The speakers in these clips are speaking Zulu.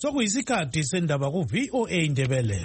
Sokuyisikhathi sendaba ku VOA Indebele.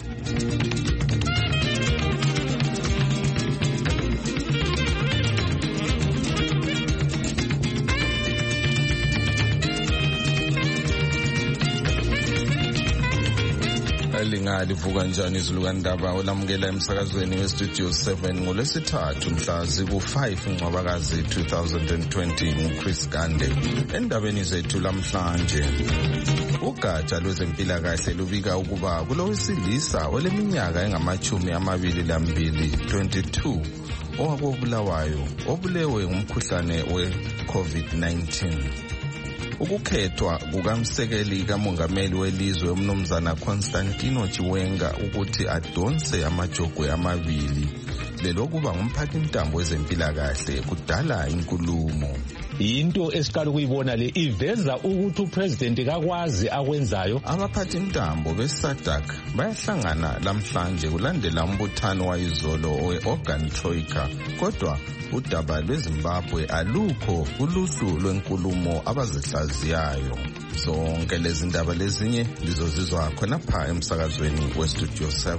Livuka njani izulu kandaba olamukela emsakazweni westudio 7 ngolwesithathu mhla ziku-5 Ncwabakazi 2020 nguChris Gande. Endabeni zethu lamhlanje, ugatsha lwezempilakahle lubika ukuba kulowesilisa oleminyaka engama-22 22 owakobulawayo obulewe ngumkhuhlane we-COVID-19. Ukukhethwa kukamsekeli kamongameli welizwe umnumzana Constantino Chiwenga ukuthi adonse amajogwe amabili lelokuba ngumphathintambo wezempilakahle kudala inkulumo. Into esiqala ukuyibona le iveza ukuthi upresident kakwazi akwenzayo. Abaphathintambo beSADC bayahlangana lamhlanje kulandela umbuthano wayizolo owe-Organ Troika, kodwa udaba lweZimbabwe alukho uluhlu lwenkulumo abazihlaziyayo. Zonke lezi ndaba lezinye lizozizwa khonapha emsakazweni westudio 7.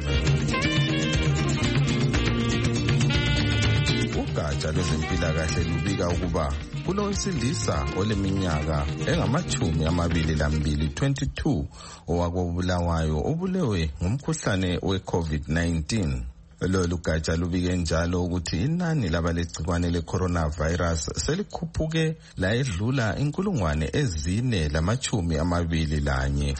Ugatsha lwezempilakahle lubika ukuba kulowesilisa oleminyaka engama-22 22 owakobulawayo obulewe ngumkhuhlane we-COVID-19. Lolu gatsha lubike njalo ukuthi inani labalegcikwane le-coronavirus selikhuphuke layedlula 4,421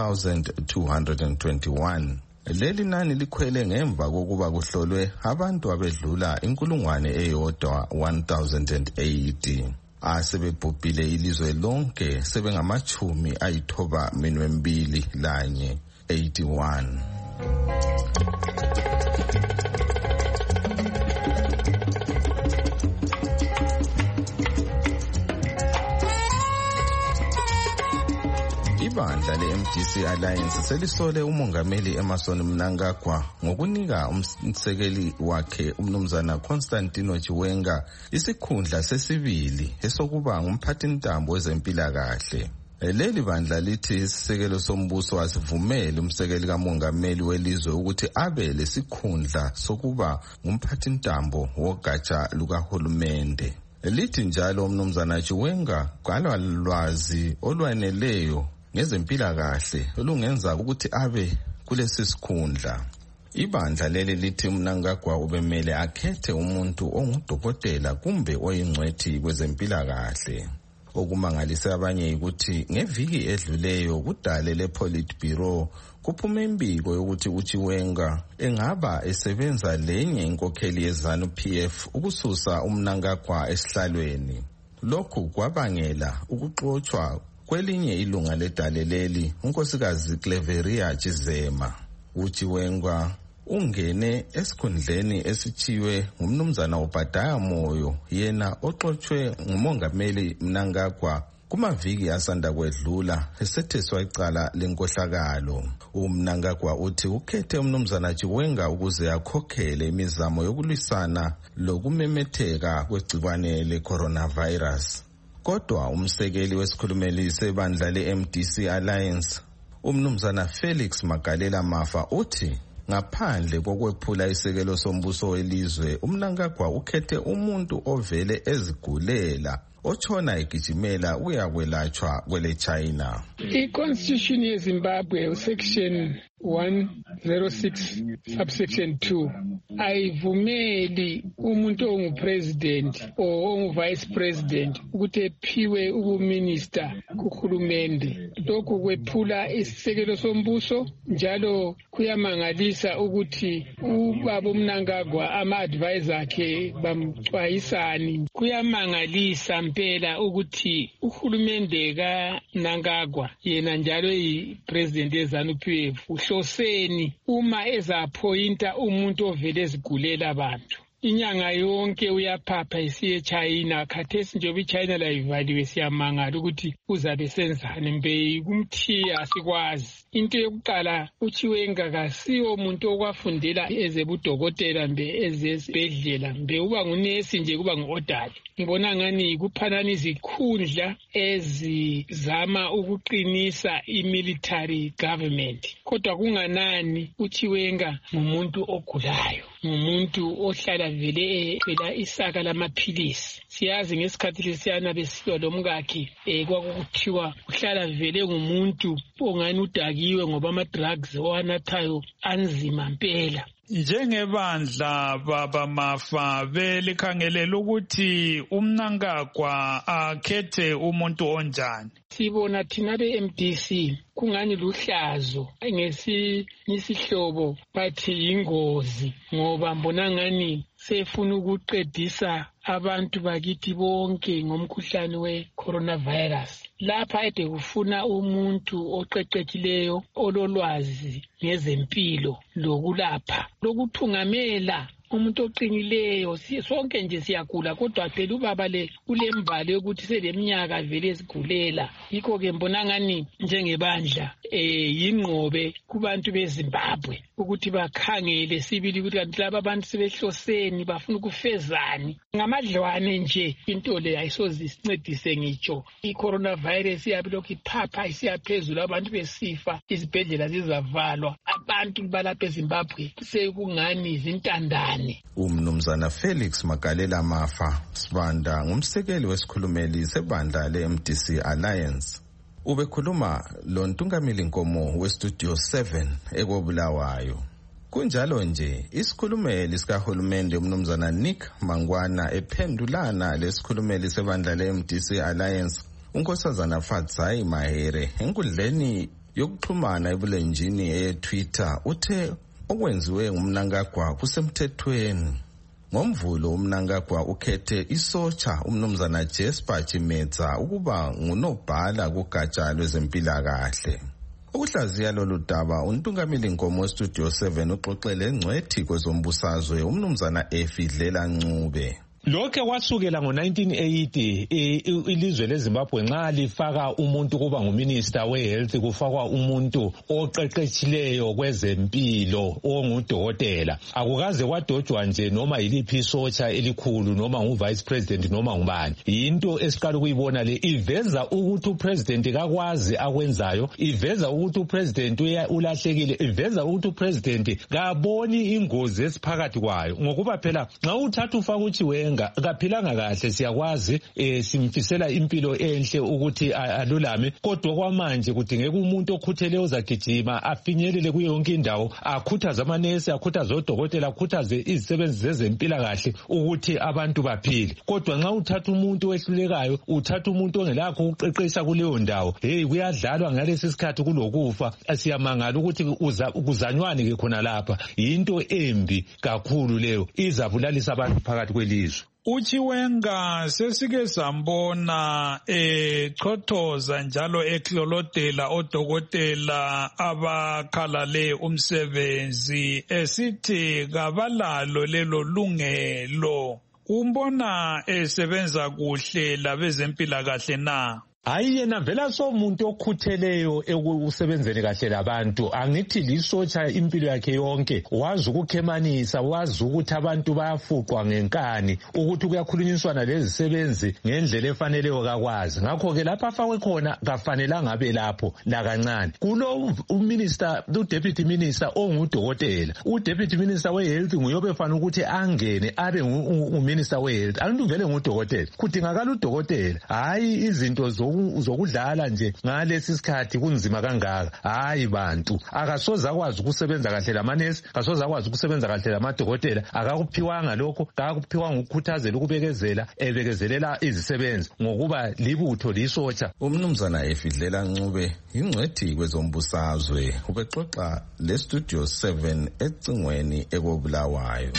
4,221. Leli nani likhwele ngemva kokuba kuhlolwe abantu abedlula 1,080. Asebebhubhile ilizwe lonke sebengama-92 81. Ibandla le-MDC Alliance selisole umongameli Emmerson Mnangagwa ngokunika umsekeli wakhe umnumzana Constantino Chiwenga isikhundla sesibili esokuba ngumphathintambo wezempilakahle. Leli bandla lithi isisekelo sombuso asivumele umsekeli kamongameli welizwe ukuthi abe lesikhundla sokuba ngumphathintambo wogatsha lukahulumende. Lithi njalo umnumzana Chiwenga kalwazi olwaneleyo ngezempilakahle olungenza ukuthi abe kulesi sikhundla. Ibandla leli lithi Mnangagwa ubemele akhethe umuntu ongudokotela kumbe oyingcwethi kwezempilakahle. Okumangalisa abanye ukuthi ngeviki edluleyo kudale le-Politburo kuphume imbiko yokuthi uChiwenga engaba esebenza lenye inkokheli yeZANU-PF ukususa uMnangagwa esihlalweni. Lokhu kwabangela ukuxotshwa kwelinye ilunga ledale leli, unkosikazi Cleveria Chizema. uChiwenga ungene esikhundleni esithiwe ngumnumzana uBhadaya Moyo, yena oxotshwe ngumongameli Mnangagwa kumaviki asanda kwedlula esetheswa icala lenkohlakalo. uMnangagwa uthi ukhethe umnumzana Chiwenga ukuze akhokhele imizamo yokulwisana lokumemetheka kwegcikwane le-coronavirus. Kodwa umsekeli wesikhulumeli sebandla le-MDC Alliance umnumzana Felix Magalela Mafa uthi ngaphandle kokwephula isekelo sombuso welizwe, uMnangagwa ukhethe umuntu ovele ezigulela otshona egijimela uyakwelatshwa kwele China. I-Constitution yeZimbabwe section 106 subsection 2 ayivumeli umuntu ongupresident or onguvice president ukuthi ephiwe ubuminister kuhulumende. Lokhu kwephula isisekelo sombuso, njalo kuyamangalisa ukuthi ubaba uMnangagwa ama-advisor akhe bamxwayisani. Kuyamangalisa mpela ukuthi uhulumende kaMnangagwa yena njalo yi-president yeZANU-PF uhloseni uma eza-appointa umuntu ovele ezigulela abantu. inyanga yonke uyaphapha esiye eChina. Khathesi njengoba iChina layivaliwe siyamangala ukuthi uzabe senzani mbe kumthiya sikwazi. Into yokuqala uChiwenga kasiwo umuntu okwafundela ezebudokotela mbe ezesibhedlela mbe uba ngunesi nje kuba ngu-odali. Ngibona ngani kuphanana izikhundla ezizama ukuqinisa imilitary government. Kodwa kunganani uChiwenga ngumuntu ogulayo, ngumuntu ohlala vele phela isaka lamaphilisi. Siyazi ngesikhathi lesiyana besilwa lomkakhe kwakuthiwa uhlala vele ngumuntu ongani udakiwe ngoba ama-drugs owanathayo anzima mpela. Njengebandla baba Mafa belikhangelela ukuthi uMnangagwa akhethe umuntu onjani. Sibona thina be-MDC kungani luhlazo ngesihlobo bathi yingozi ngoba mbona ngani sefuna ukuqedisa abantu bakithi bonke ngomkhuhlane we-coronavirus. Lapha ede kufuna umuntu oqeqetshileyo ololwazi ngezempilo lokulapha lokuthungamela umuntu oqinileyo. Sonke nje siyagula kodwa phela ubaba le ulembali yokuthi seleminyaka vele esigulela. Yikho ke mbona ngani njengebandla yingqobe kubantu beZimbabwe ukuthi bakhangele sibili ukuthi kanti laba abantu sebehloseni bafuna ukufezani. Ngamadlwane nje into le ayisoze isincedise ngitsho. I-coronavirus iyabe lokhu iphapha isiyaphezulu abantu besifa, izibhedlela zizavalwa, abantu balapha eZimbabwe sekungani izintandane. Umnumzana Felix Magalela Mafa Sibanda ngumsekeli wesikhulumeli sebandla le-MDC Alliance. Ubekhuluma lo Ntungamili Nkomo weStudio 7 eKobulawayo. Kunjalo nje isikhulumeli sikahulumende umnumzana Nick Mangwana ephendulana lesikhulumeli sebandla le-MDC Alliance uNkosazana Fadzai Mahere enkundleni yokuxhumana ebulenjini eTwitter uthe okwenziwe nguMnangagwa kusemthethweni. Ngomvulo uMnangagwa ukhethe isotsha umnumzana Jesper Chimetsa ukuba ngunobhala kugatsha lwezempilakahle. Ukuhlaziya lolu daba uNtungamili Nkomo Studio 7 uxoxele engcwethi kwezombusazwe umnumzana Efidlela Ncube. Lokho kwasukela ngo-1980 ilizwe leZimbabwe nxa lifaka umuntu kuba nguminister wehealth kufakwa umuntu oqeqetshileyo kwezempilo ongudokotela. Akukaze kwadojwa nje noma yiliphi isotsha elikhulu noma nguvice president noma ngubani. Yinto esiqala ukuyibona le iveza ukuthi upresident kakwazi akwenzayo, iveza ukuthi upresident ulahlekile, iveza ukuthi upresident kaboni ingozi esiphakathi kwayo. Ngokuba phela nxa uthatha ufaka uChiwenga kaphilanga kahle siyakwazi simfisela impilo enhle ukuthi alulame, kodwa kwamanje kudingeka umuntu okhutheleyo ozagijima afinyelele kuyo yonke indawo, akhuthaze amanesi, akhuthaze odokotela, akhuthaze izisebenzi zezempilakahle ukuthi abantu baphile. Kodwa nxa uthatha umuntu owehlulekayo, uthatha umuntu ongelakho ukuqeqesha kuleyo ndawo, kuyadlalwa ngalesi sikhathi kulokufa. Siyamangala ukuthi kuzanywani ke khona lapha. Yinto embi kakhulu leyo, izabulalisa abantu phakathi kwelizwe. uChiwenga sesike sambona echothoza njalo eklolodela odokotela abakhalale umsebenzi esithi kabalalo lelo lungelo. Umbona esebenza kuhle labezempilakahle na? Hayi yena vela somuntu okhutheleyo ekusebenzeni kahle labantu. Angithi lisotsha impilo yakhe yonke, wazi ukukhemanisa, wazi ukuthi abantu bayafuqwa ngenkani, ukuthi kuyakhulunyiswana lezisebenzi ngendlela efaneleyo kakwazi. Ngakho ke lapha afakwe khona kafanelanga abe lapho la kancane. Kulo uminister, udeputy minister ongudokotela, udeputy minister wehealth nguyobe fanele ukuthi angene abe nguminister wehealth. Abantu vele ngudokotela, kudingakala udokotela, hayi izinto zokudlala nje ngalesi sikhathi kunzima kangaka. Hayi bantu akasoza akwazi ukusebenza kahle lamanesi, akasoza akwazi ukusebenza kahle lamadokotela, akakuphiwanga lokho, akakuphiwanga ukukhuthazela ukubekezela ebekezelela izisebenzi ngokuba libutho lisotsha. Umnumzana Efidlela Ncube ingcwethi kwezombusazwe ubexoxa leStudio 7 ecingweni eKobulawayo.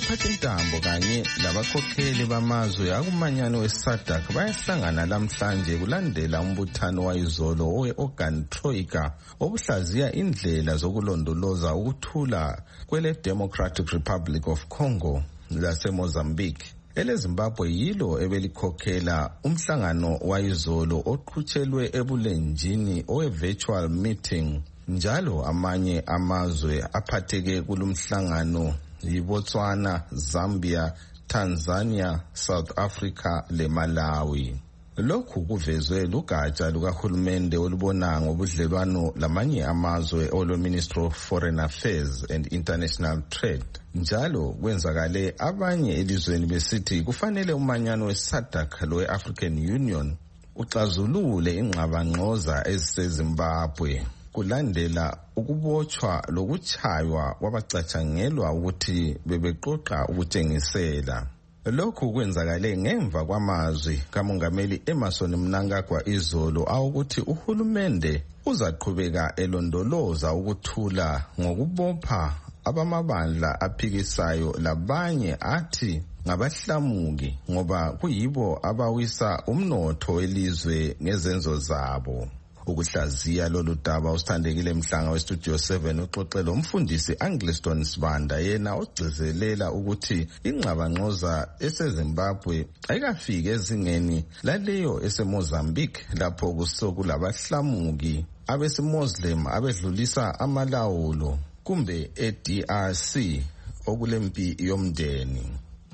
abaphathintambo kanye labakhokheli bamazwe akumanyano we-SADC bayahlangana lamhlanje kulandela umbuthano wayizolo owe-Organ Troika obuhlaziya indlela zokulondoloza ukuthula kwele-Democratic Republic of Congo lase-Mozambique. EleZimbabwe yilo ebelikhokhela umhlangano wayizolo oqhutshelwe ebulenjini owe-virtual meeting. Njalo amanye amazwe aphatheke kulumhlangano yiBotswana, Zambia, Tanzania, South Africa leMalawi. Lokhu kuvezwe lugatsha lukahulumende olubona ngobudlelwano lamanye amazwe olwe-Ministry of Foreign Affairs and International Trade. Njalo kwenzakale abanye elizweni besithi kufanele umanyano we-SADC lowe-African Union uxazulule ingxabangxoza eziseZimbabwe kulandela ukubotshwa lokutshaywa kwabacatshangelwa ukuthi bebeqoqa ukutshengisela. Lokhu kwenzakale ngemva kwamazwi kamongameli Emmerson Mnangagwa izolo awukuthi uhulumende uzaqhubeka elondoloza ukuthula ngokubopha abamabandla aphikisayo labanye athi ngabahlamuki ngoba kuyibo abawisa umnotho welizwe ngezenzo zabo. Ukuhlaziya lolu daba usithandekile Mhlanga weStudio 7 uxoxela umfundisi Angliston Sibanda yena ogcizelela ukuthi ingxabangxoza eseZimbabwe ayikafiki ezingeni laleyo eseMozambique lapho kusokulabahlamuki abesimuslim abedlulisa amalawulo kumbe eDRC okulempi yomndeni.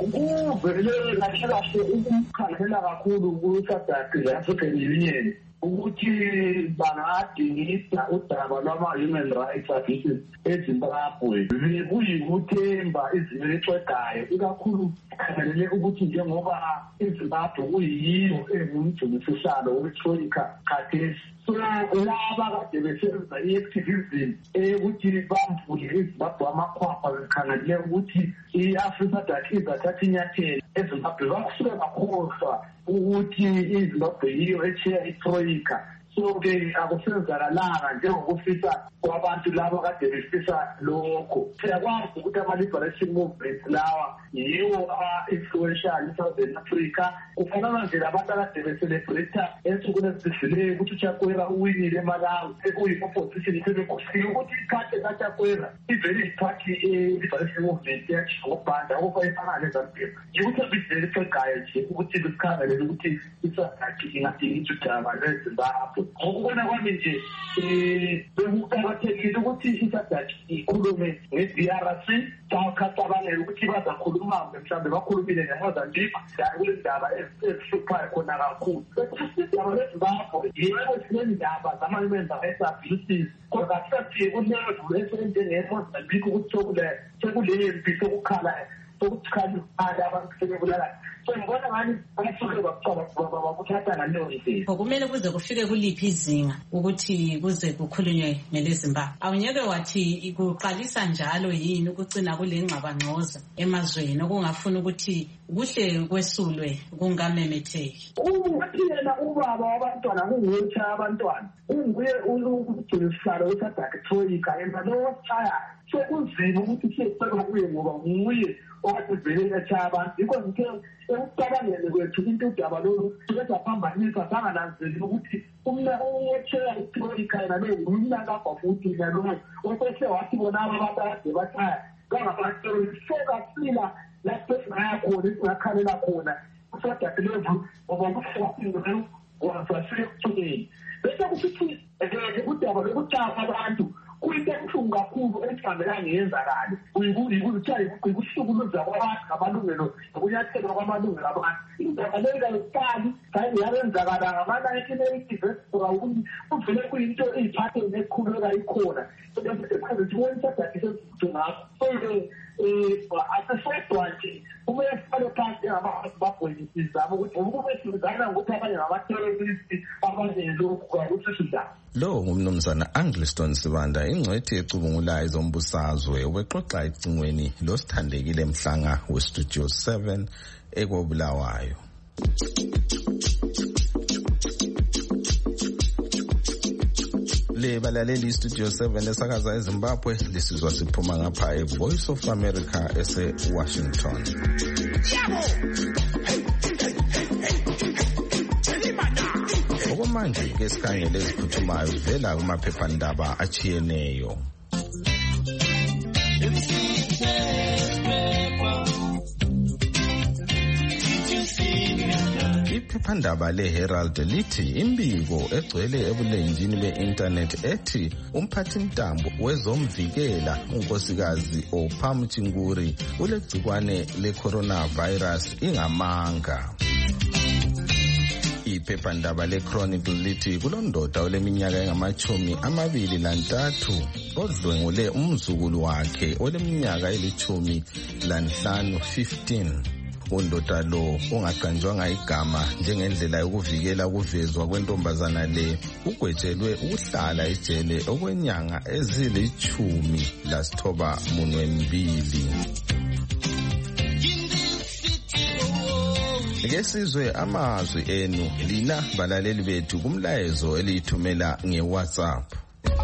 Kuvele kahle ukumkhalela kakhulu ku-SADC le-African Union ukuthi bangadingisa udaba lwama-human rights abuses eZimbabwe. Kuyikuthemba izinto exegayo ikakhulu khangelele ukuthi njengoba iZimbabwe kuyiyo engumjumisihlalo weTroika khathesi. So laba kade besenza i-activism ukuthi bamvule iZimbabwe amakhwapha bekhangelele ukuthi i-Africa izathatha inyathelo eZimbabwe bakusuke bakhohlwa ukuthi iZimbabwe yiyo echiya iTroika. So-ke akusenzakalanga njengokufisa kwabantu labo kade befisa lokho. Siyakwazi ukuthi ama-liberation movement lawa yiwo a-influential eSouthern Africa. Kufanana nje labantu akade becelebrata ensukwini ezidluleyo ukuthi uChakwera uwinile eMalawi sekuyi-opposition sebekhohliwe ukuthi ikhathi kaChakwera ivele iphathi i-liberation movement yangobhanda okufa efana neZambia. Yikuthi abidlele exegayo nje ukuthi bekhangelele ukuthi iSADC ingadingisa udaba lweZimbabwe. Ngokubona kwami nje bekuqakathekile ukuthi iSADC ikhulume nge-DRC cabangela ukuthi bazakhuluma mhlawumbe bakhulumile neMozambique kule ndaba ezihluphayo khona kakhulu. Indaba leZimbabwe yebo sinendaba zama-human rights abuses kodwa kathi kulevu esenjengeMozambique ukuthi sekulempi sokukhala abantu sebebulala. So ngibona ngani abasuke bakuthatha ngaleyo ndlela. Kumele kuze kufike kuliphi izinga ukuthi kuze kukhulunywe ngeleZimbabwe. Awunyeke wathi kuqalisa njalo yini ukucina kule ngxabangxoza emazweni okungafuna ukuthi kuhle kwesulwe kungamemetheki. Ukuthi yena ubaba wabantwana kunguye abantwana unguye umjumisihlalo weSADC Troika yena lowachaya sekunzima ukuthi siyecela kuye ngoba nguye okade vele echaya abantu. Yikho ngithe ekucabangeni kwethu into udaba lolu singaphambanisa sangananzeli ukuthi uyecheya iTroika yena lo ngumnakagwa futhi nalo osese wathi bona abantu akade bachaya kangabaterorisoka lapho esingaya khona esingakhalela khona uSADC level ngoba kuhlangene kwasafike kuthini bese kusithi udaba lokuchapha abantu kuyinto ebuhlungu kakhulu esihambelana ngeyenzakalo kuyikuhlukuluza kwabantu ngamalungelo nokunyathelwa kwamalungelo abantu. Indaba leyo kayiqali yayenzakala ngama-1980 ukuthi kuvele kuyinto eyiphatheni ekhuleka ikhona asesodwa nje kumele sifale phansi ngabagwedisi zabo ukuthi ukubesizana ngokuthi abanye ngamateroristi abanye lokhu kwakusisindaba. Lo ngumnumzana Angliston Sibanda ingcwethi ecubungulayo zombusazwe ubexoxa ecingweni losithandekile Mhlanga weStudio 7 ekobulawayo. le balaleli Studio 7 esakaza eZimbabwe lisizwa siphuma ngapha eVoice of America ese-Washington. Okwamanje ke sikhangele eziphuthumayo vela kumaphephandaba achiyeneyo. Iphephandaba leHerald lithi imbiko egcwele ebulenjini be-internet ethi umphathintambo wezomvikela unkosikazi Opam Chinguri ulegcikwane le-coronavirus ingamanga. Iphephandaba le-Chronicle lithi kulondoda oleminyaka engama-23 odlwengule umzukulu wakhe oleminyaka eli-15 undoda lo ongaqanjwanga igama njengendlela yokuvikela ukuvezwa kwentombazana le ugwetshelwe ukuhlala ejele okwenyanga ezili-12. Ke sizwe amazwi enu lina balaleli bethu kumlayezo eliyithumela ngeWhatsApp.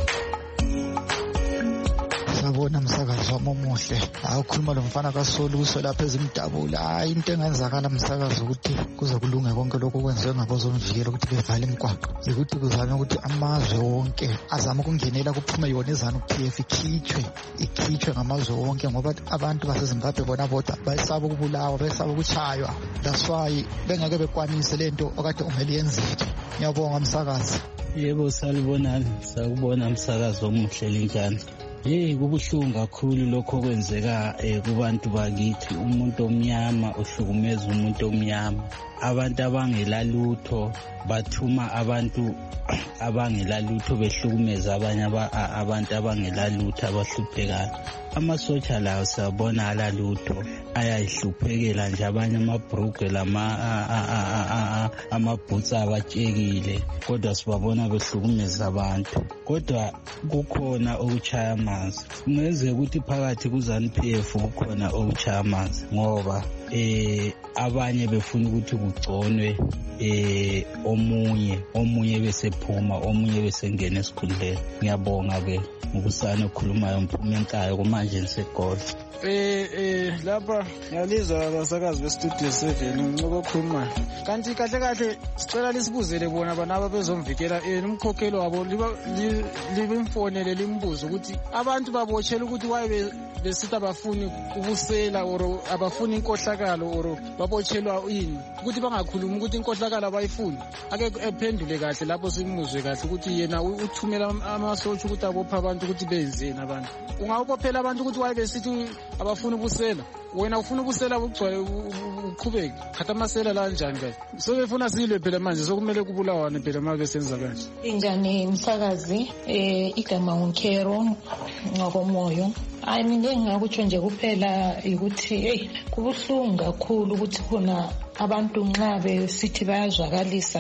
Sabona msakazi wami omuhle awukhuluma lo mfana kaSoluso lapha eZimdabula. Hayi into engenzakala msakazi ukuthi kuze kulunge konke lokho kwenziwe ngabozomvikela ukuthi bevale imigwaqo ukuthi kuzame ukuthi amazwe wonke azame ukungenela kuphume yona iZANU-PF ikhitshwe ngamazwe wonke ngoba abantu baseZimbabwe bona bodwa bayisaba ukubulawa bayisaba ukuchaywa. That's why bengeke bekwanise lento okade umele yenzeke. Ngiyabonga msakazi. Yebo salibonani sakubona msakazi omuhle linjani. Kubuhlungu kakhulu lokho kwenzeka kubantu bakithi. Umuntu omnyama uhlukumeza umuntu omnyama. Abantu abangelalutho bathuma abantu abangelalutho behlukumeza abanye abantu abangelalutho abahluphekayo. Amasotsha lawo siyabona alalutho ayayihluphekela nje abanye amabhrugwe amabhutsi abatshekile kodwa sibabona behlukumeza abantu. Kodwa kukhona okuchaya amanzi. Kungenzeka ukuthi phakathi kuZANU-PF kukhona okuchaya amanzi ngoba abanye befuna ukuthi kugconwe omunye besephuma omunye besengena esikhundleni. Ngiyabonga ke ukusana okhulumayo Mphume Nkayo kumanje niseGoli. Lapha ngiyalizwa abasakazi beStudio 7 uncobo okhulumayo. Kanti kahle sicela lisibuzele bona banaba bezomvikela umkhokhelo wabo libemfonele limbuzo ukuthi abantu babotshelwe ukuthi waye besithi abafuni ubusela or abafuni inkohlakalo or babotshelwa yini ukuthi bangakhulumi ukuthi inkohlakalo abayifuni. Ake ephendule kahle lapho simuzwe kahle ukuthi yena uthumela amasotsha ukuthi abopha abantu ukuthi benzeni abantu. Ungabophela abantu ukuthi waye besithi abafuna ubusela. Wena ufuna ubusela bugcwale uqhubeke. Khatha amasela la kanjani kahle. So befuna silwe phela manje sokumele kubulawane phela uma besenza kanje. Injani msakazi igama uNkero ngokomoyo. Hayi mina engakutsho nje kuphela ukuthi kubuhlungu kakhulu ukuthi khona abantu nxa besithi bayazwakalisa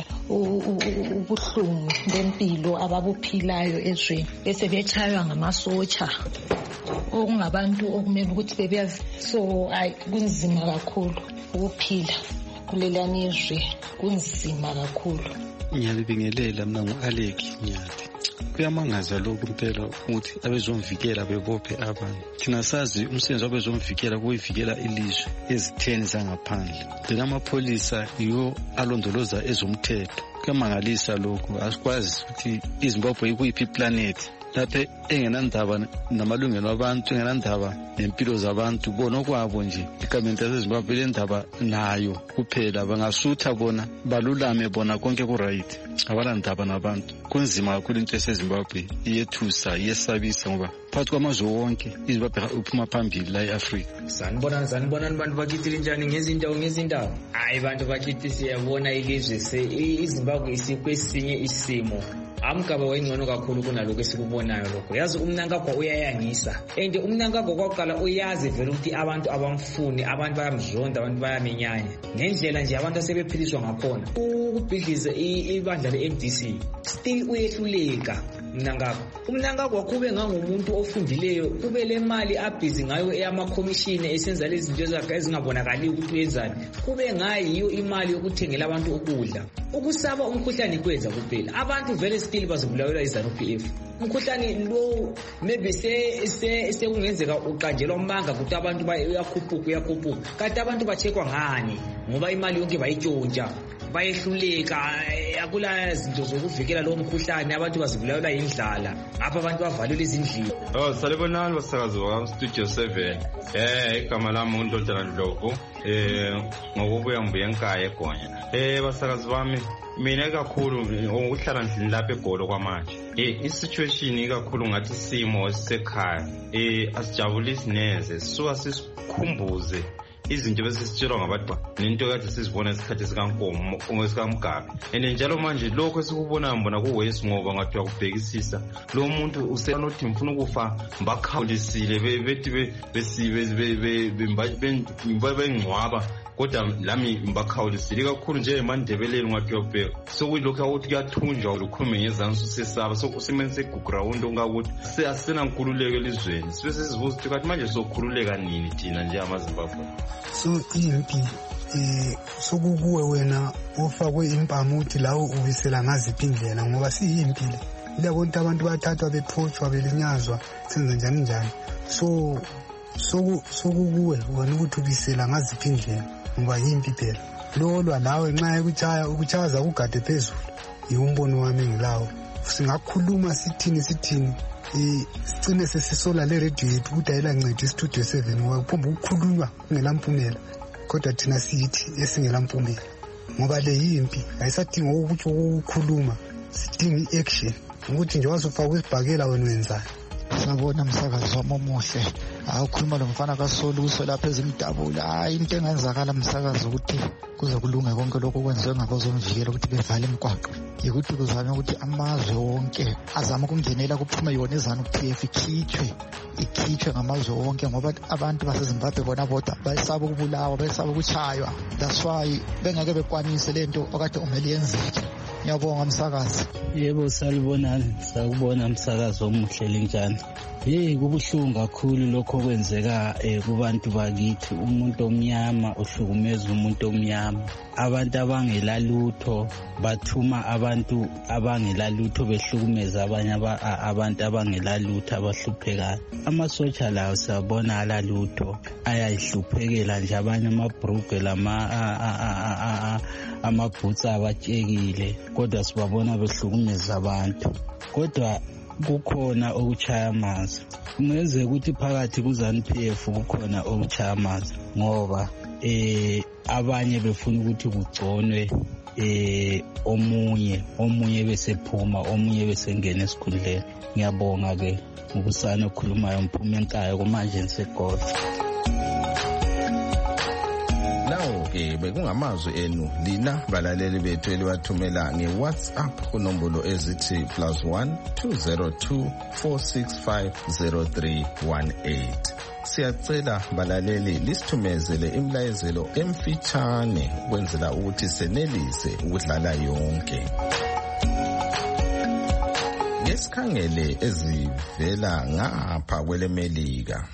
ubuhlungu bempilo ababuphilayo ezweni bese bechaywa ngamasotsha okungabantu okumele ukuthi bebeyazi. So kunzima kakhulu ukuphila kulelani ezwe kunzima kakhulu. Ngiyabingelela mina ngu-Alex Nyathi. Kuyamangaza lokhu impela ukuthi abezomvikela bebophe abantu. Thina sazi umsebenzi wabezomvikela kuyivikela ilizwe ezitheni zangaphandle. Lena amapholisa yiwo alondoloza ezomthetho. Kuyamangalisa lokhu asikwazi ukuthi iZimbabwe ikuyiphi iplanethi lapha engenandaba namalungelo abantu engenandaba nempilo zabantu bona kwabo nje. Igovernment yaseZimbabwe lendaba nayo kuphela bangasutha bona balulame bona konke ku-right abalandaba nabantu. Kunzima kakhulu into eseZimbabwe iyethusa iyesabisa ngoba phakathi kwamazwe wonke iZimbabwe uphuma phambili la eAfrika. Sanibonani bantu bakithi linjani ngezindawo. Hayi bantu bakithi siyabona ilizwe iZimbabwe isikwesinye isimo. Amgaba wayingcono kakhulu kunaloko esikubonayo lokho. Yazi umnankagwa uyayangisa. And umnankagwa kwaqala uyazi vele ukuthi abantu abamfuni, abantu bayamzonda, abantu bayamenyanya. Ngendlela nje abantu asebephiliswa ngakhona. Ukubhidliza ibandla leMDC still uyehluleka. Umnankagwa kube ngangumuntu ofundileyo kube le mali abhizi ngayo eyamakhomishini esenza lezi zinto zakhe ezingabonakali ukuthi uyenzani. Kube ngayiyo imali yokuthengela abantu ukudla. Ukusaba umkhuhlane kwenza kuphela. Abantu vele still bazibulawela iZANU-PF. umkhuhlane lo maybe sekungenzeka uqanjelwa umanga ukuthi abantu uyakhuphuka kanti abantu bachekwa ngani ngoba imali yonke bayitshontsha bayehluleka akula zinto zokuvikela lo mkhuhlane abantu bazibulawa yindlala ngapha abantu bavalelwe izindlini. Salibonani basakazi wa Studio 7. Igama lami uNdodana Ndlovu ngokubuya ngibuye enkaya eGonya. Basakazi bami mina kakhulu ukuhlala ndlini lapha eGolo kwamanje. Isituation ikakhulu ngathi isimo sekhaya asijabulisi neze suka sisikhumbuze izinto besisitshelwa ngabantu nento kade sizibona esikhathi sikankomo ngesikamgabe njalo manje lokho esikubonayo mbona kuwesi ngoba ngathi uyakubhekisisa lo muntu usenothi mfuna ukufa mbakhabulisile bethi bengcwaba kodwa lami mbakhawulisile kakhulu nje eMandebeleni ngathi uyabheka sokuyilokho ukuthi kuyathunjwa ukukhuluma ngezansi usesaba sokusebenza seguground ongakuthi siyasena nkululeko elizweni sibe sesizibuza ukuthi kathi manje sokhululeka nini thina nje amaZimbabwe. So impi sokukuwe wena ofakwe impama uthi lawo ubisela ngaziphi indlela ngoba siyimpilo ilabonke abantu bathathwa bephotshwa belinyazwa senze njani sokukuwe wena ukuthi ubisela ngaziphi indlela ngoba yimpi phela lolwa nawe nxa ukuchaza ugade phezulu yiumbono wami ngilawo singakhuluma sithini sicine sesisola le radio yethu ukuthi ayilanceda iStudio 7 ngoba kuphomba ukukhulunywa kungelampumela kodwa thina sithi esingelampumela ngoba le yimpi ayisadinga ukuthi ukukhuluma sidinga iaction ukuthi nje wasufaka isibhakela wena wenzani. Sabona msakazi wami omuhle ukhuluma lo mfana kaSoli kusolapha ezimdabula into engenzakala msakazi ukuthi kuze kulunge konke lokho kwenziwe ngabazomvikela ukuthi bevale imigwaqo yikuthi kuzame ukuthi amazwe wonke azame ukungenela kuphume yona iZANU-PF ikhitshwe ngamazwe wonke ngoba abantu baseZimbabwe bona bodwa bayisaba ukubulawa bayisaba ukuchaywa that's why bengeke bekwanise lento okade umele yenzeke. Ngiyabonga msakazi. Yebo salibonani sakubona msakazi omuhle linjani. Kubuhlungu kakhulu lokho kwenzeka kubantu bakithi umuntu omnyama ohlukumeza umuntu omnyama. Abantu abangelalutho bathuma abantu abangelalutho behlukumeza abanye abantu abangelalutho abahluphekayo. Amasotsha lawo siyabona alalutho ayayihluphekela nje abanye amabhruge amabhutsa abatshekile kodwa sibabona behlukumeza abantu. Kodwa kukhona okuchaya amazi. Kungenzeka ukuthi phakathi kuZANU-PF kukhona okuchaya amazi ngoba abanye befuna ukuthi kugconwe omunye besephuma omunye besengena esikhundleni. Ngiyabonga ke ngubusana okhulumayo mphume enkaya kumanje ngiseGoli. Lawo-ke bekungamazwi enu lina balaleli bethu eliwathumela nge-WhatsApp kunombolo ezithi +1 202 465 0318. Siyacela balaleli lisithumezele imlayezelo emfitshane ukwenzela ukuthi senelise ukudlala yonke. Ngesikhangele ezivela ngapha kweleMelika.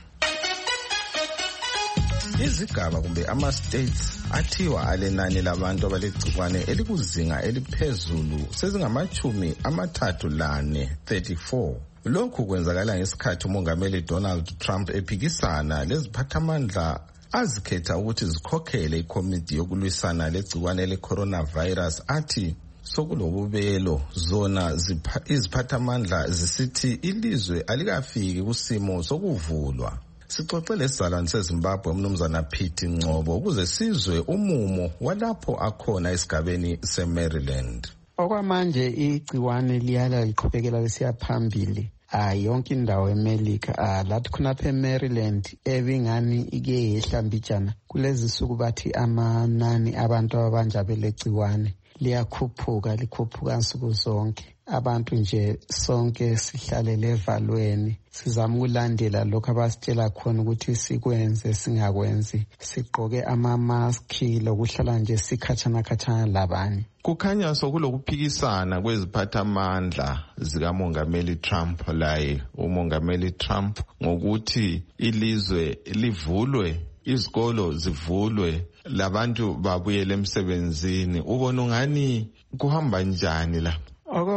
Izigaba kumbe ama-states athiwa alenani labantu abalegcikwane elikuzinga eliphezulu sezingamachumi-34. Lokhu kwenzakala ngesikhathi umongameli Donald Trump ephikisana leziphathamandla azikhetha ukuthi zikhokhele ikomiti yokulwisana legcikwane le-coronavirus athi sokulobubelo zona iziphathamandla zisithi ilizwe alikafiki kusimo sokuvulwa. Sixoxele isizalwane seZimbabwe umnumzana Pete Ngcobo ukuze sizwe umumo walapho akhona esigabeni seMaryland. Okwamanje igciwane liyala liqhubekela lisiya phambili yonke indawo eMelika lathi khonapha eMaryland ebingani ike yehla mbijana kulezi suku bathi amanani abantu ababanja belegciwane likhuphuka nsuku zonke. Abantu nje sonke sihlalele evalweni sizama ukulandela lokho abasitshela khona ukuthi sikwenze singakwenzi sigqoke ama-maski lokuhlala nje sikhatshana labanye. Kukhanya sokulokuphikisana kweziphathamandla zikamongameli Trump laye umongameli Trump ngokuthi ilizwe livulwe izikolo zivulwe labantu babuyele emsebenzini. Ubona ungani kuhamba njani la?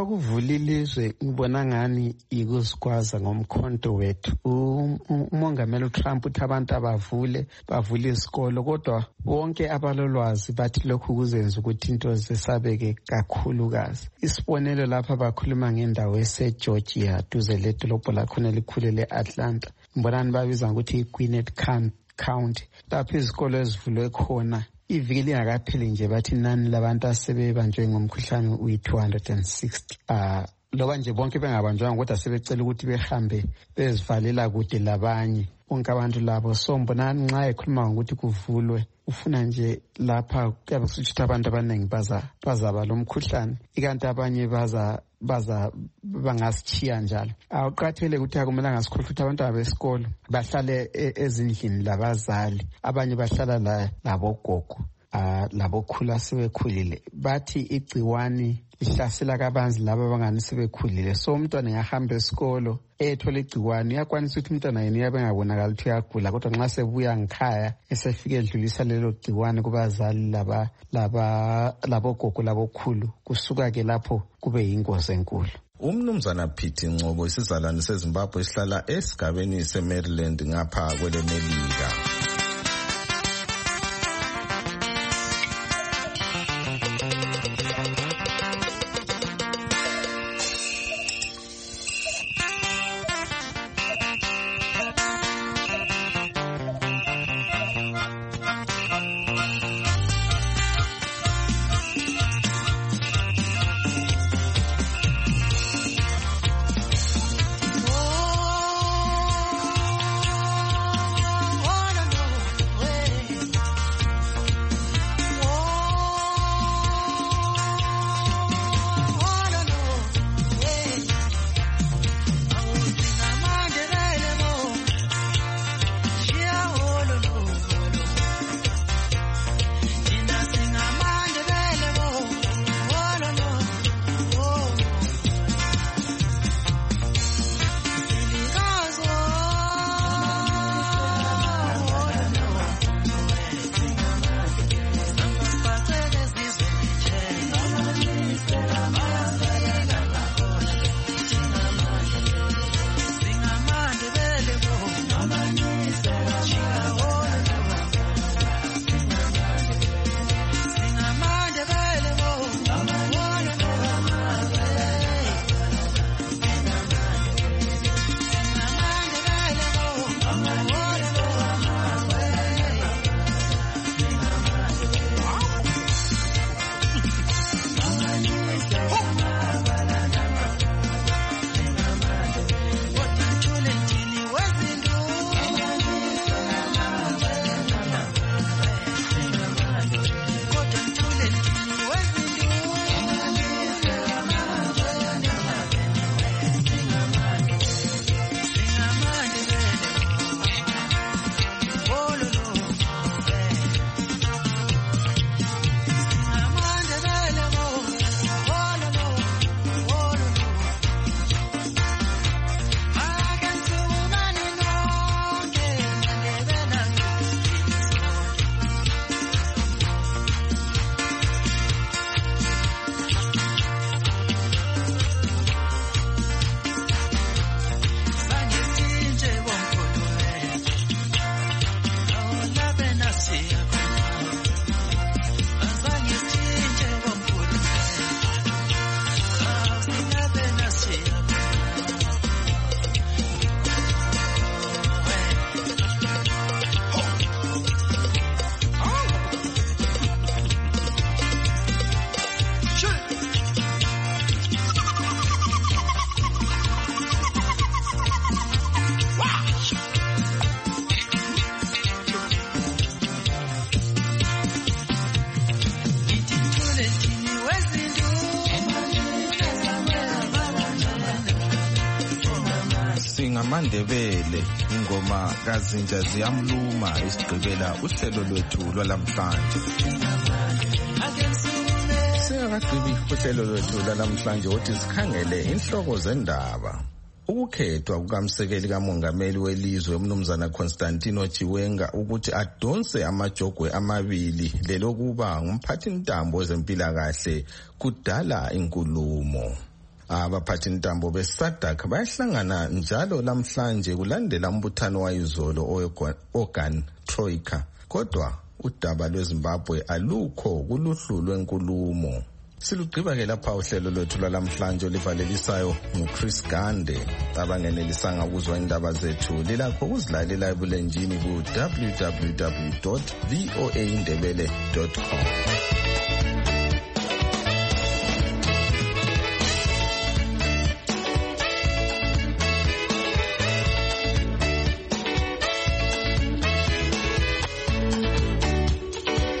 ukuvula ilizwe ngibona ngani ikusikwaza ngomkhonto wethu. Umongameli uTrump uthi abantu bavule isikolo, kodwa bonke abalolwazi bathi lokhu kuzenza ukuthi into zisabeke kakhulukazi. Isibonelo lapha bakhuluma ngendawo eseGeorgia duze ledolobho lakhona elikhulu le-Atlanta. Ngibonani babiza ukuthi iGwinnett County. Lapho izikolo ezivulwe khona iviki lingakapheli nje bathi inani labantu asebebanjwe ngomkhuhlane uyi-260. Loba nje bonke bengabanjwanga kodwa sebecela ukuthi behambe bezivalela kude labanye bonke abantu labo. So mbonani nxa ekhuluma ngokuthi kuvulwe ufuna nje lapha kuyabe kusho ukuthi abantu abaningi bazaba lo mkhuhlane, ikanti abanye bangasitshiya njalo. Uqathele ukuthi akumelanga sikhohlwe ukuthi abantwana besikolo bahlale ezindlini labazali, abanye bahlala labogogo labokhulu sebekhulile. Bathi igciwani lihlasela kabanzi laba abangani sebekhulile. So umntwana engahamba esikolo ethola igciwani uyakwanisa ukuthi umntwana yena uyabe engabonakala ukuthi uyagula, kodwa nxa sebuya ngikhaya esefika edlulisa lelo gciwani kubazali labogogo labokhulu, kusuka-ke lapho kube yingozi enkulu. Umnumzana Pete Ngcobo, isizalwane seZimbabwe esihlala esigabeni seMaryland ngapha kwelemelika. AmaNdebele ingoma kaZinja ziyamluma isigqibela uhlelo lwethu lwalamhlanje. Singakagqibi uhlelo lwethu lwalamhlanje uthi sikhangele inhloko zendaba. Ukukhethwa kukamsekeli kamongameli welizwe umnumzana Constantino Chiwenga ukuthi adonse amajogwe amabili lelokuba ngumphathintambo wezempilakahle kudala inkulumo. Abaphathi ntambo beSADC bayahlangana njalo lamhlanje kulandela umbuthano wayizolo Organ Troika. Kodwa udaba lweZimbabwe alukho kuluhlu lwenkulumo. Silugqiba ke lapha uhlelo lwethu lwalamhlanje olivalelisayo nguChris Gande. Abangenelisanga ukuzwa indaba zethu lilakho ukuzilalela ebulenjini ku www.voaindebele.com.